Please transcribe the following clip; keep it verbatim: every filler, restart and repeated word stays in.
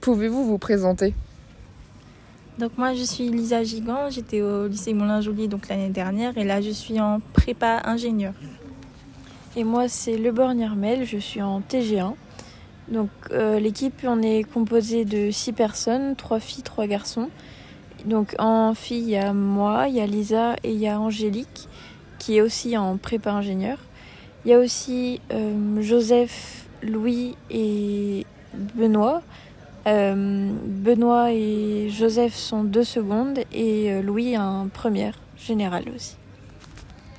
Pouvez-vous vous présenter ? Donc moi je suis Lisa Gigant, j'étais au lycée Moulin-Joly donc l'année dernière et là je suis en prépa ingénieur. Et moi c'est Leborgne-Hermel, je suis en T G un. Donc euh, l'équipe on est composée de six personnes, trois filles, trois garçons. Donc en filles il y a moi, il y a Lisa et il y a Angélique qui est aussi en prépa ingénieur. Il y a aussi euh, Joseph, Louis et Benoît. Euh, Benoît et Joseph sont deux secondes et euh, Louis un première générale aussi.